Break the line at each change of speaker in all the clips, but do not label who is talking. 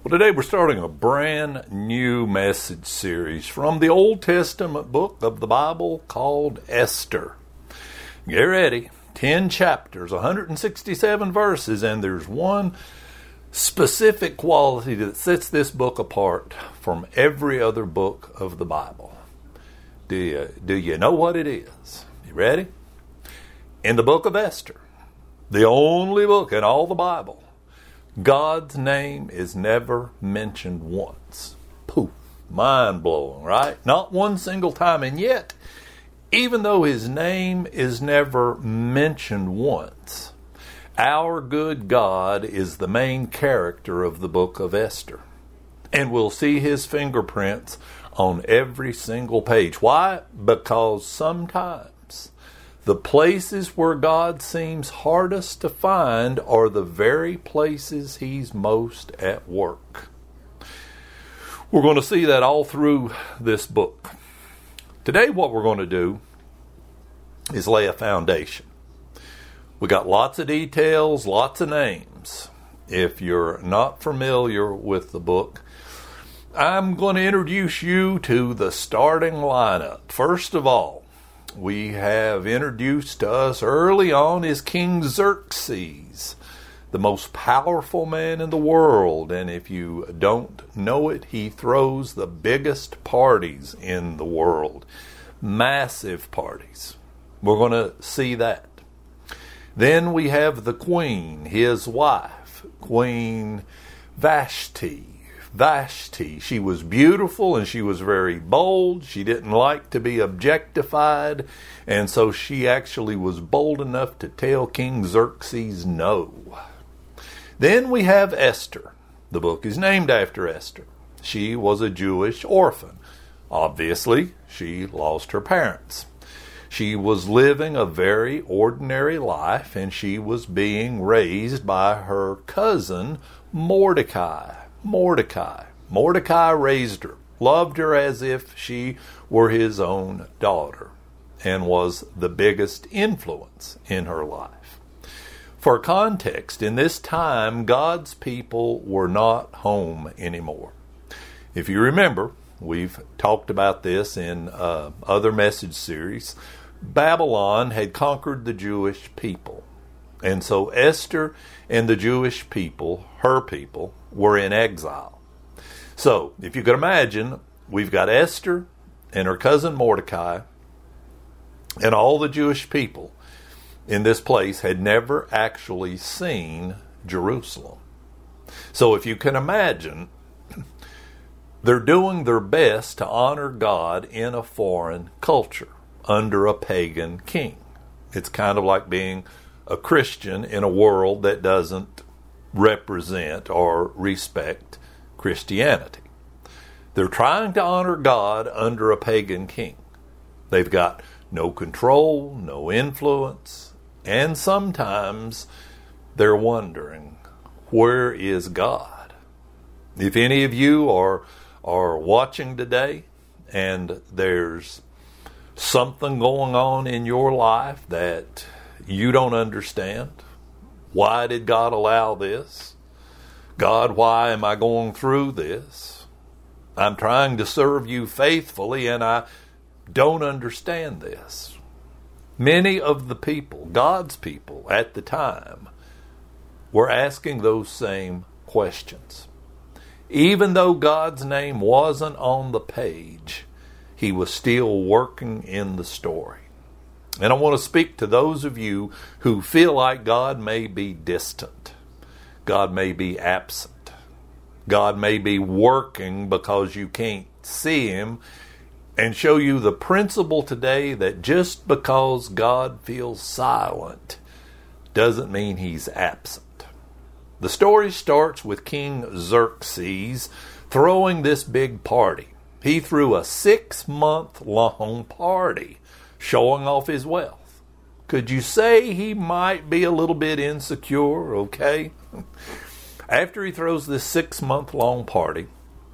Well, today we're starting a brand new message series from the Old Testament book of the Bible called Esther. Get ready. 10 chapters, 167 verses, and there's one specific quality that sets this book apart from every other book of the Bible. Do you know what it is? You ready? In the book of Esther, the only book in all the Bible, God's name is never mentioned once. Poof. Mind-blowing, right? Not one single time. And yet, even though his name is never mentioned once, our good God is the main character of the book of Esther. And we'll see his fingerprints on every single page. Why? Because sometimes the places where God seems hardest to find are the very places he's most at work. We're going to see that all through this book. Today what we're going to do is lay a foundation. We got lots of details, lots of names. If you're not familiar with the book, I'm going to introduce you to the starting lineup. First of all, we have introduced to us early on is King Xerxes, the most powerful man in the world. And if you don't know it, he throws the biggest parties in the world. Massive parties. We're going to see that. Then we have the queen, his wife, Queen Vashti. She was beautiful and she was very bold. She didn't like to be objectified, and so she actually was bold enough to tell King Xerxes no. Then we have Esther. The book is named after Esther. She was a Jewish orphan. Obviously, she lost her parents. She was living a very ordinary life, and she was being raised by her cousin Mordecai. Mordecai raised her, loved her as if she were his own daughter, and was the biggest influence in her life. For context, in this time, God's people were not home anymore. If you remember, we've talked about this in other message series. Babylon had conquered the Jewish people. And so Esther and the Jewish people, her people, were in exile. So, if you could imagine, we've got Esther and her cousin Mordecai, and all the Jewish people in this place had never actually seen Jerusalem. So if you can imagine, they're doing their best to honor God in a foreign culture under a pagan king. It's kind of like being a Christian in a world that doesn't represent or respect Christianity. They're trying to honor God under a pagan king. They've got no control, no influence, and sometimes they're wondering, where is God? If any of you are watching today and there's something going on in your life that you don't understand, why did God allow this? God, why am I going through this? I'm trying to serve you faithfully and I don't understand this. Many of the people, God's people at the time, were asking those same questions. Even though God's name wasn't on the page, he was still working in the story. And I want to speak to those of you who feel like God may be distant. God may be absent. God may be working because you can't see him, and show you the principle today that just because God feels silent doesn't mean he's absent. The story starts with King Xerxes throwing this big party. He threw a 6-month-long party showing off his wealth. Could you say he might be a little bit insecure, okay? After he throws this 6-month-long party,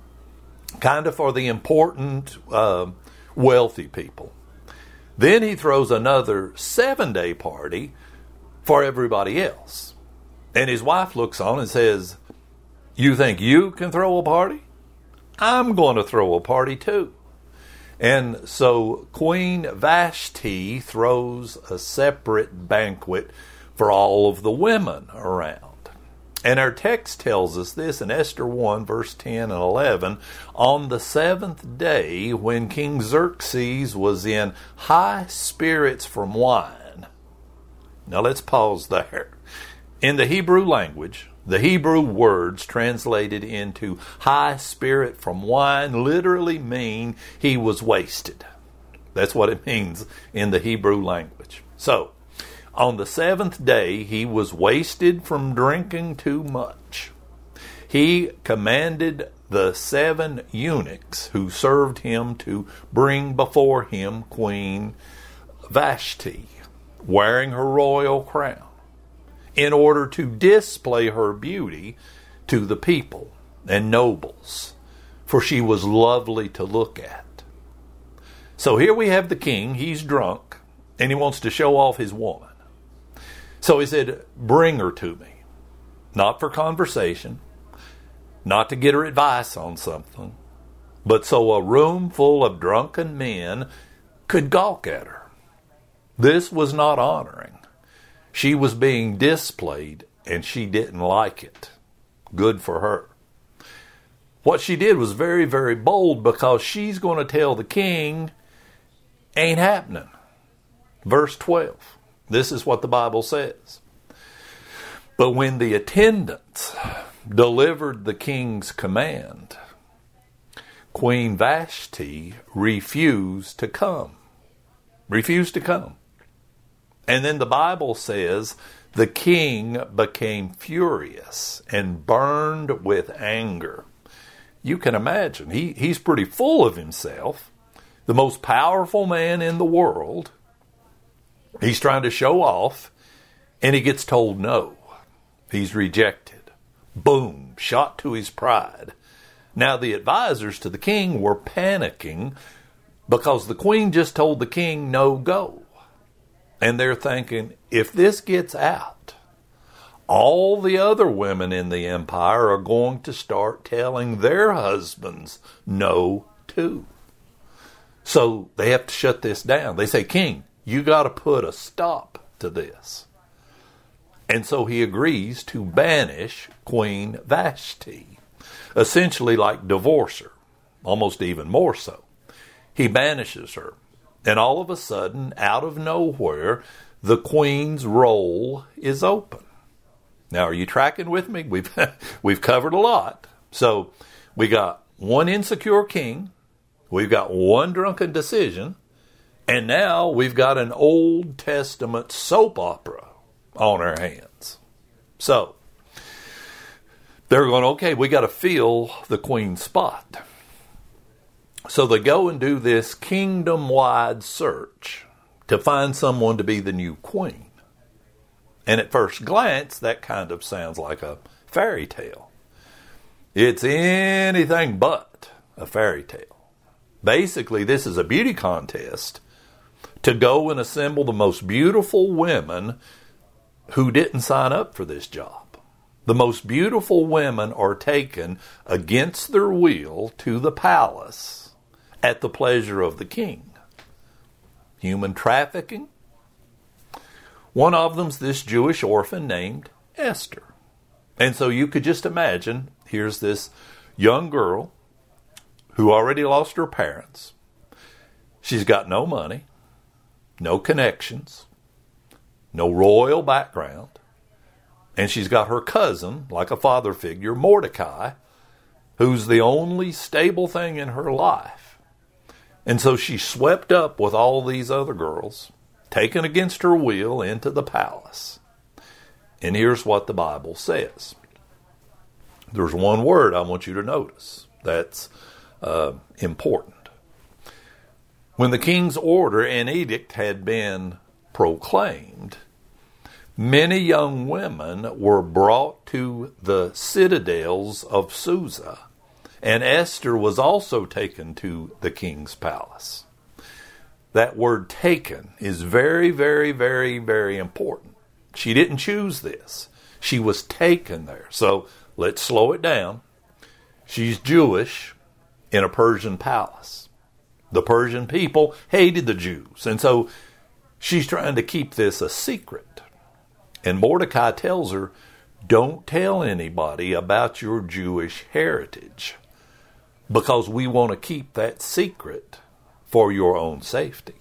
kind of for the important, wealthy people, then he throws another 7-day party for everybody else. And his wife looks on and says, You think you can throw a party? I'm going to throw a party too. And so Queen Vashti throws a separate banquet for all of the women around. And our text tells us this in Esther 1, verse 10 and 11. On the seventh day, when King Xerxes was in high spirits from wine. Now let's pause there. In the Hebrew language, the Hebrew words translated into high spirit from wine literally mean he was wasted. That's what it means in the Hebrew language. So, on the seventh day, he was wasted from drinking too much. He commanded the 7 eunuchs who served him to bring before him Queen Vashti, wearing her royal crown, in order to display her beauty to the people and nobles, for she was lovely to look at. So here we have the king. He's drunk, and he wants to show off his woman. So he said, bring her to me. Not for conversation, not to get her advice on something, but so a room full of drunken men could gawk at her. This was not honoring. She was being displayed, and she didn't like it. Good for her. What she did was very, very bold, because she's going to tell the king, ain't happening. Verse 12. This is what the Bible says. But when the attendants delivered the king's command, Queen Vashti refused to come. Refused to come. And then the Bible says the king became furious and burned with anger. You can imagine, he's pretty full of himself, the most powerful man in the world. He's trying to show off, and he gets told no. He's rejected. Boom, shot to his pride. Now the advisors to the king were panicking because the queen just told the king no go. And they're thinking, if this gets out, all the other women in the empire are going to start telling their husbands no too. So they have to shut this down. They say, King, you got to put a stop to this. And so he agrees to banish Queen Vashti, essentially like divorce her, almost even more so. He banishes her. And all of a sudden, out of nowhere, the queen's roll is open. Now, are you tracking with me? We've covered a lot. So we got one insecure king, we've got one drunken decision, and now we've got an Old Testament soap opera on our hands. So they're going, okay, we got to fill the queen's spot. So they go and do this kingdom-wide search to find someone to be the new queen. And at first glance, that kind of sounds like a fairy tale. It's anything but a fairy tale. Basically, this is a beauty contest to go and assemble the most beautiful women who didn't sign up for this job. The most beautiful women are taken against their will to the palace at the pleasure of the king. Human trafficking. One of them's this Jewish orphan named Esther. And so you could just imagine, here's this young girl who already lost her parents. She's got no money, no connections, no royal background, and she's got her cousin, like a father figure, Mordecai, who's the only stable thing in her life. And so she's swept up with all these other girls, taken against her will into the palace. And here's what the Bible says. There's one word I want you to notice that's important. When the king's order and edict had been proclaimed, many young women were brought to the citadels of Susa, and Esther was also taken to the king's palace. That word taken is very, very, very, very important. She didn't choose this. She was taken there. So let's slow it down. She's Jewish in a Persian palace. The Persian people hated the Jews, and so she's trying to keep this a secret. And Mordecai tells her, don't tell anybody about your Jewish heritage, because we want to keep that secret for your own safety.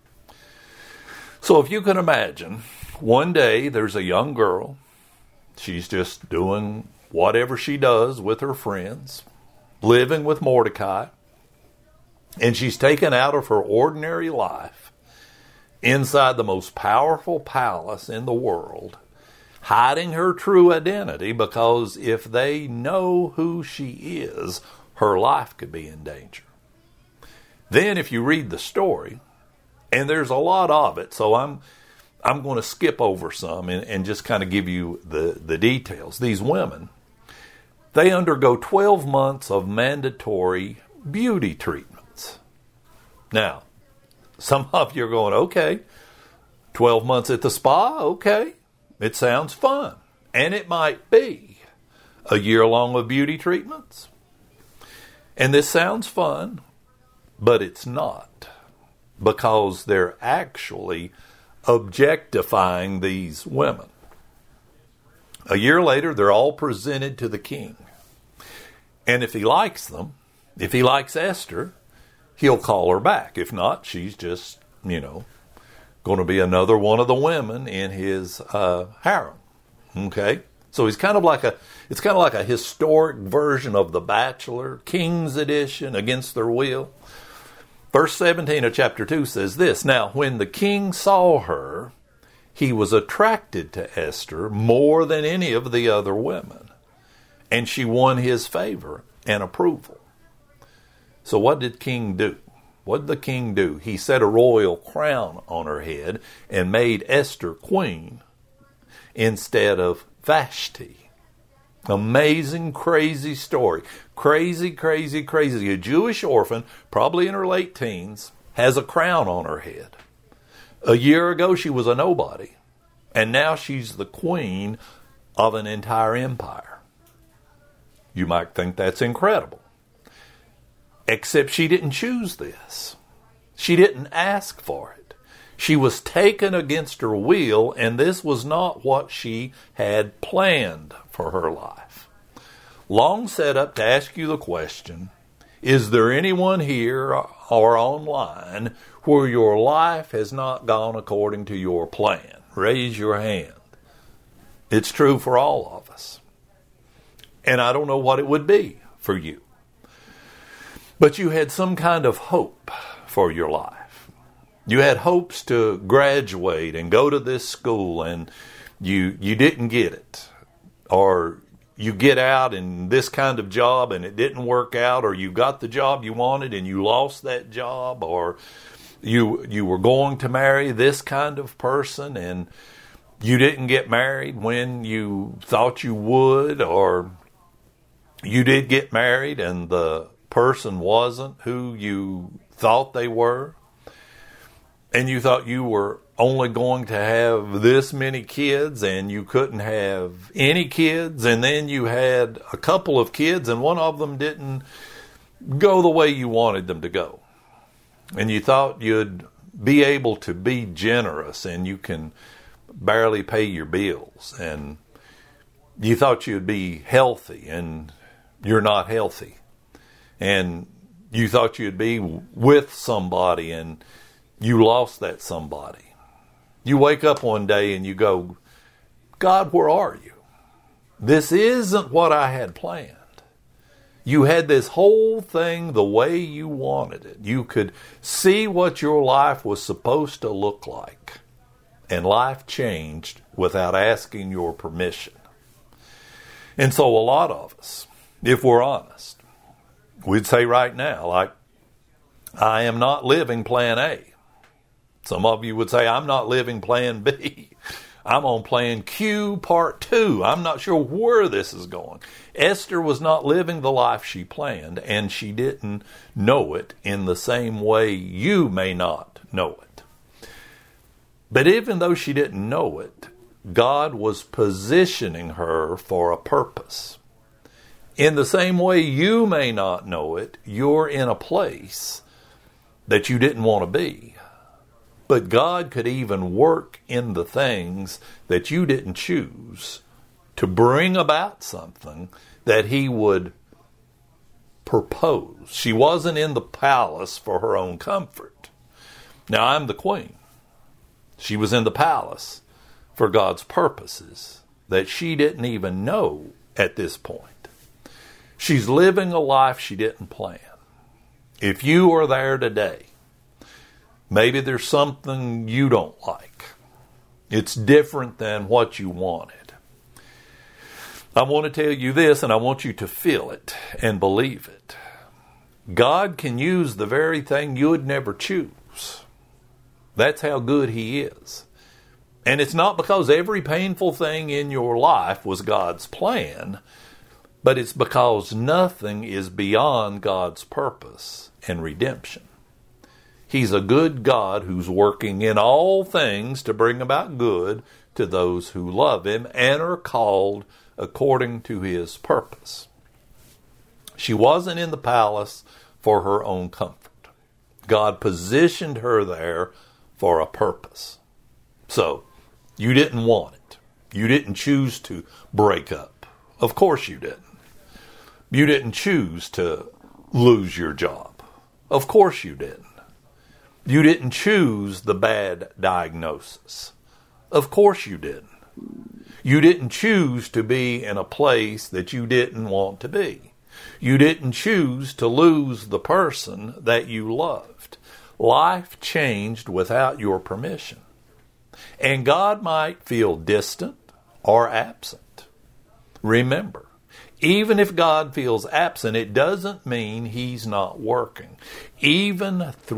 So if you can imagine, one day there's a young girl. She's just doing whatever she does with her friends, living with Mordecai, and she's taken out of her ordinary life inside the most powerful palace in the world, hiding her true identity, because if they know who she is, her life could be in danger. Then if you read the story, and there's a lot of it, so I'm going to skip over some and just kind of give you the details. These women, they undergo 12 months of mandatory beauty treatments. Now, some of you are going, okay, 12 months at the spa, okay, it sounds fun. And it might be a year long of beauty treatments. And this sounds fun, but it's not, because they're actually objectifying these women. A year later, they're all presented to the king. And if he likes them, if he likes Esther, he'll call her back. If not, she's just, going to be another one of the women in his harem. Okay? So it's kind of like a historic version of The Bachelor, King's Edition, against their will. Verse 17 of chapter 2 says this, now when the king saw her, he was attracted to Esther more than any of the other women, and she won his favor and approval. So what did king do? What did the king do? He set a royal crown on her head and made Esther queen instead of Vashti. Amazing, crazy story. Crazy, crazy, crazy. A Jewish orphan, probably in her late teens, has a crown on her head. A year ago, she was a nobody. And now she's the queen of an entire empire. You might think that's incredible. Except she didn't choose this. She didn't ask for it. She was taken against her will, and this was not what she had planned for her life. Long set up to ask you the question, is there anyone here or online where your life has not gone according to your plan? Raise your hand. It's true for all of us. And I don't know what it would be for you. But you had some kind of hope for your life. You had hopes to graduate and go to this school, and you didn't get it. Or you get out in this kind of job and it didn't work out, or you got the job you wanted and you lost that job, or you were going to marry this kind of person and you didn't get married when you thought you would, or you did get married and the person wasn't who you thought they were, and you thought you were only going to have this many kids and you couldn't have any kids, and then you had a couple of kids and one of them didn't go the way you wanted them to go. And you thought you'd be able to be generous and you can barely pay your bills, and you thought you'd be healthy and you're not healthy, and you thought you'd be with somebody and you lost that somebody. You wake up one day and you go, God, where are you? This isn't what I had planned. You had this whole thing the way you wanted it. You could see what your life was supposed to look like. And life changed without asking your permission. And so a lot of us, if we're honest, we'd say right now, like, I am not living plan A. Some of you would say, I'm not living plan B. I'm on plan Q part 2. I'm not sure where this is going. Esther was not living the life she planned, and she didn't know it in the same way you may not know it. But even though she didn't know it, God was positioning her for a purpose. In the same way you may not know it, you're in a place that you didn't want to be. But God could even work in the things that you didn't choose to bring about something that he would propose. She wasn't in the palace for her own comfort. Now, I'm the queen. She was in the palace for God's purposes that she didn't even know at this point. She's living a life she didn't plan. If you are there today, maybe there's something you don't like. It's different than what you wanted. I want to tell you this, and I want you to feel it and believe it. God can use the very thing you would never choose. That's how good he is. And it's not because every painful thing in your life was God's plan, but it's because nothing is beyond God's purpose and redemption. He's a good God who's working in all things to bring about good to those who love him and are called according to his purpose. She wasn't in the palace for her own comfort. God positioned her there for a purpose. So, you didn't want it. You didn't choose to break up. Of course you didn't. You didn't choose to lose your job. Of course you didn't. You didn't choose the bad diagnosis. Of course you didn't. You didn't choose to be in a place that you didn't want to be. You didn't choose to lose the person that you loved. Life changed without your permission. And God might feel distant or absent. Remember, even if God feels absent, it doesn't mean he's not working. Even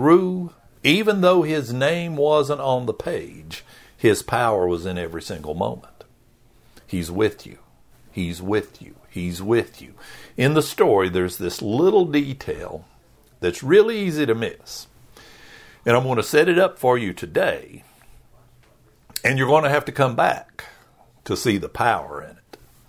though his name wasn't on the page, his power was in every single moment. He's with you. He's with you. He's with you. In the story, there's this little detail that's really easy to miss. And I'm going to set it up for you today. And you're going to have to come back to see the power in it.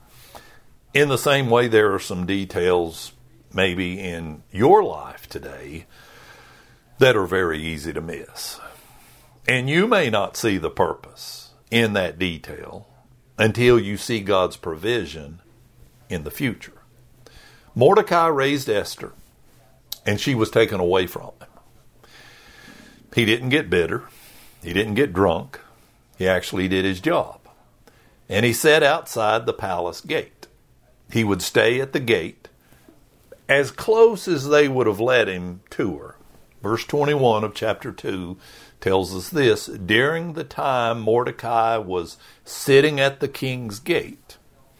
In the same way, there are some details maybe in your life today that are very easy to miss. And you may not see the purpose in that detail until you see God's provision in the future. Mordecai raised Esther, and she was taken away from him. He didn't get bitter. He didn't get drunk. He actually did his job. And he sat outside the palace gate. He would stay at the gate as close as they would have let him to her. Verse 21 of chapter 2 tells us this: during the time Mordecai was sitting at the king's gate,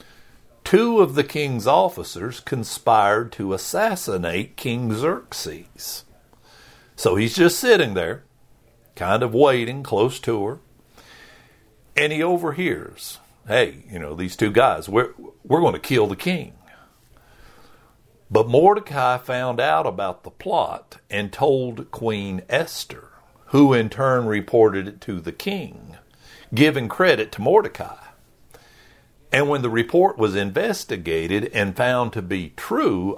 2 of the king's officers conspired to assassinate King Xerxes. So he's just sitting there, kind of waiting close to her, and he overhears, hey, these 2 guys, we're going to kill the king. But Mordecai found out about the plot and told Queen Esther, who in turn reported it to the king, giving credit to Mordecai. And when the report was investigated and found to be true,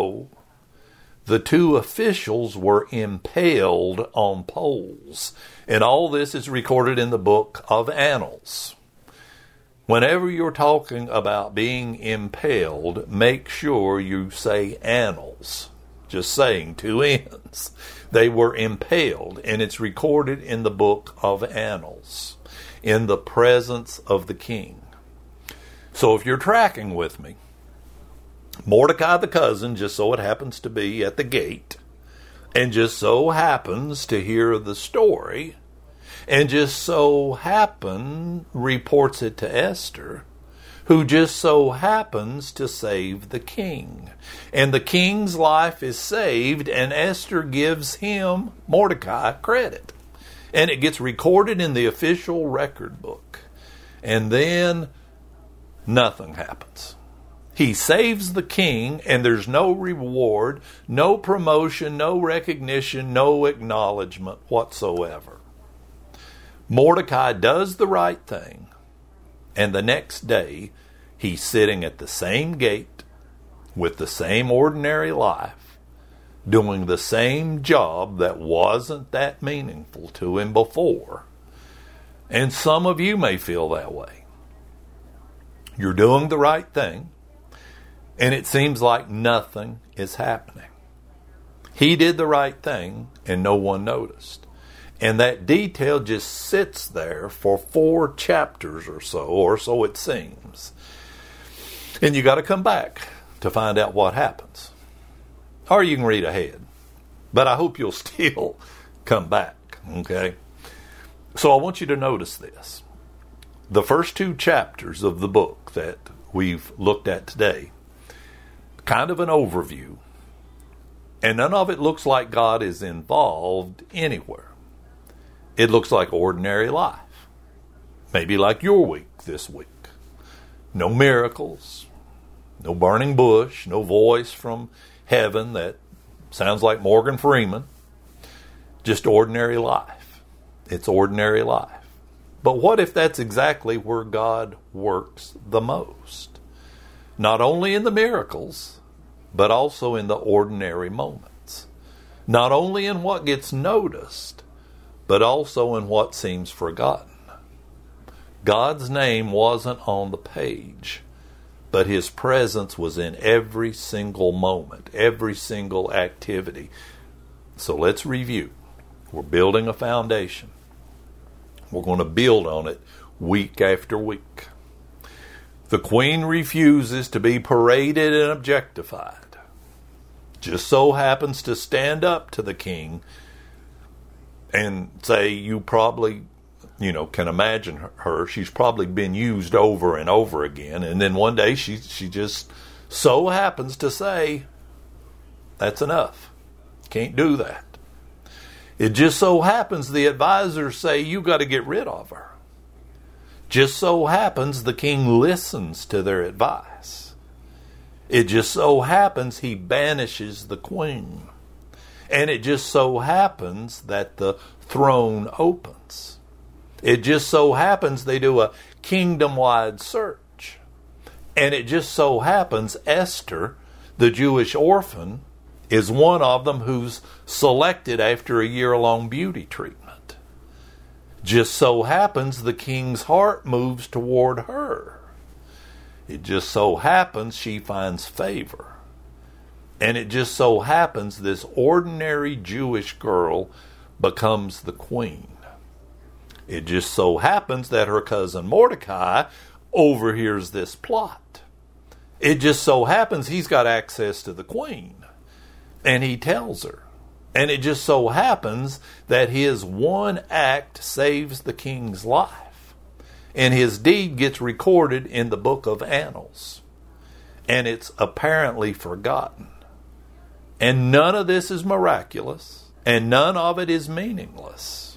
the 2 officials were impaled on poles. And all this is recorded in the book of Annals. Whenever you're talking about being impaled, make sure you say annals. Just saying, 2 N's. They were impaled, and it's recorded in the book of Annals, in the presence of the king. So if you're tracking with me, Mordecai the cousin just so it happens to be at the gate, and just so happens to hear the story, and just so reports it to Esther, who just so happens to save the king. And the king's life is saved, and Esther gives him, Mordecai, credit. And it gets recorded in the official record book. And then nothing happens. He saves the king, and there's no reward, no promotion, no recognition, no acknowledgement whatsoever. Mordecai does the right thing, and the next day he's sitting at the same gate with the same ordinary life, doing the same job that wasn't that meaningful to him before. And some of you may feel that way. You're doing the right thing, and it seems like nothing is happening. He did the right thing, and no one noticed. And that detail just sits there for 4 chapters or so it seems. And you got to come back to find out what happens. Or you can read ahead. But I hope you'll still come back, okay? So I want you to notice this. The first 2 chapters of the book that we've looked at today, kind of an overview, and none of it looks like God is involved anywhere. It looks like ordinary life. Maybe like your week this week. No miracles, no burning bush, no voice from heaven that sounds like Morgan Freeman. Just ordinary life. It's ordinary life. But what if that's exactly where God works the most? Not only in the miracles, but also in the ordinary moments. Not only in what gets noticed, but also in what seems forgotten. God's name wasn't on the page, but his presence was in every single moment, every single activity. So let's review. We're building a foundation. We're going to build on it week after week. The queen refuses to be paraded and objectified. Just so happens to stand up to the king and say, you probably, can imagine her. She's probably been used over and over again. And then one day she just so happens to say, that's enough. Can't do that. It just so happens the advisors say, you got to get rid of her. Just so happens the king listens to their advice. It just so happens he banishes the queen. And it just so happens that the throne opens. It just so happens they do a kingdom-wide search. And it just so happens Esther, the Jewish orphan, is one of them who's selected after a year-long beauty treatment. Just so happens the king's heart moves toward her. It just so happens she finds favor. And it just so happens this ordinary Jewish girl becomes the queen. It just so happens that her cousin Mordecai overhears this plot. It just so happens he's got access to the queen. And he tells her. And it just so happens that his one act saves the king's life. And his deed gets recorded in the book of Annals. And it's apparently forgotten. And none of this is miraculous, and none of it is meaningless.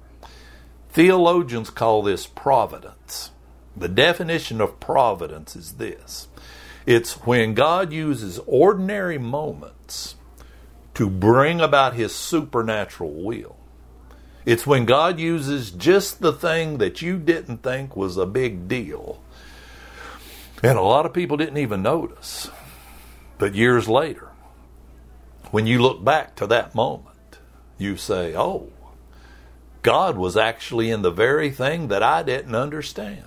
Theologians call this providence. The definition of providence is this. It's when God uses ordinary moments to bring about his supernatural will. It's when God uses just the thing that you didn't think was a big deal. And a lot of people didn't even notice. But years later, when you look back to that moment, you say, oh, God was actually in the very thing that I didn't understand.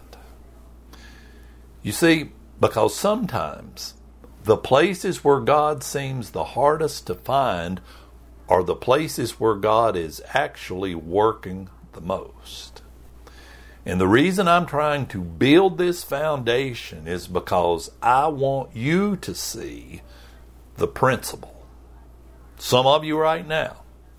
You see, because sometimes the places where God seems the hardest to find are the places where God is actually working the most. And the reason I'm trying to build this foundation is because I want you to see the principle. Some of you right now,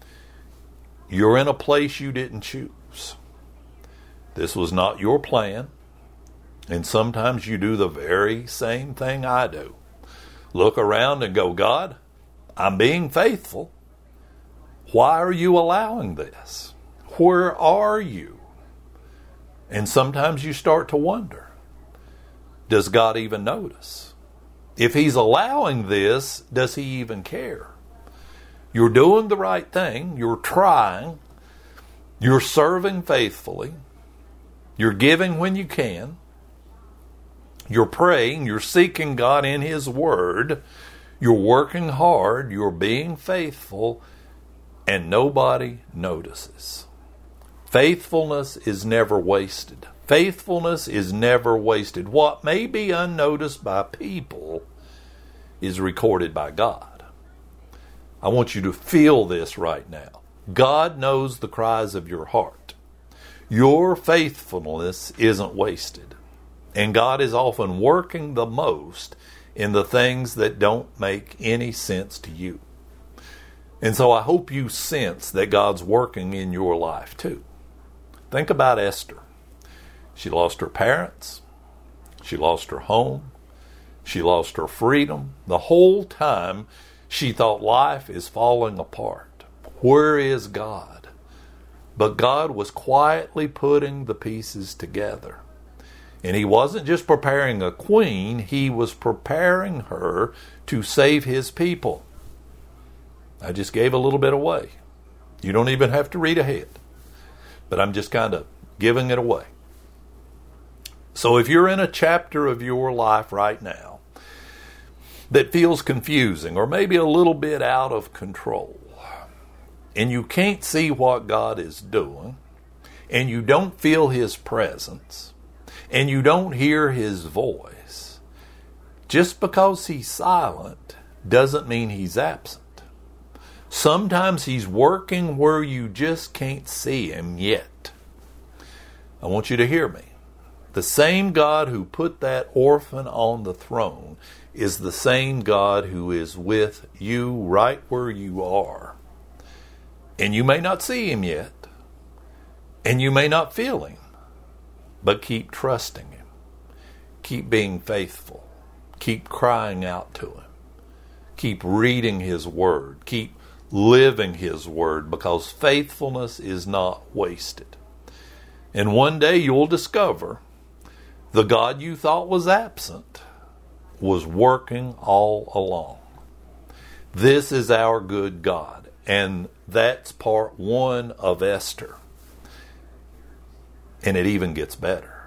you're in a place you didn't choose. This was not your plan. And sometimes you do the very same thing I do. Look around and go, God, I'm being faithful. Why are you allowing this? Where are you? And sometimes you start to wonder, does God even notice? If he's allowing this, does he even care? You're doing the right thing. You're trying. You're serving faithfully. You're giving when you can. You're praying, you're seeking God in His Word, you're working hard, you're being faithful, and nobody notices. Faithfulness is never wasted. Faithfulness is never wasted. What may be unnoticed by people is recorded by God. I want you to feel this right now. God knows the cries of your heart. Your faithfulness isn't wasted. And God is often working the most in the things that don't make any sense to you. And so I hope you sense that God's working in your life too. Think about Esther. She lost her parents. She lost her home. She lost her freedom. The whole time she thought life is falling apart. Where is God? But God was quietly putting the pieces together. And He wasn't just preparing a queen, He was preparing her to save His people. I just gave a little bit away. You don't even have to read ahead. But I'm just kind of giving it away. So if you're in a chapter of your life right now that feels confusing or maybe a little bit out of control, and you can't see what God is doing, and you don't feel His presence, and you don't hear His voice, just because He's silent doesn't mean He's absent. Sometimes He's working where you just can't see Him yet. I want you to hear me. The same God who put that orphan on the throne is the same God who is with you right where you are. And you may not see Him yet, and you may not feel Him, but keep trusting Him. Keep being faithful. Keep crying out to Him. Keep reading His Word. Keep living His Word, because faithfulness is not wasted. And one day you'll discover the God you thought was absent was working all along. This is our good God, and that's part one of Esther. And it even gets better.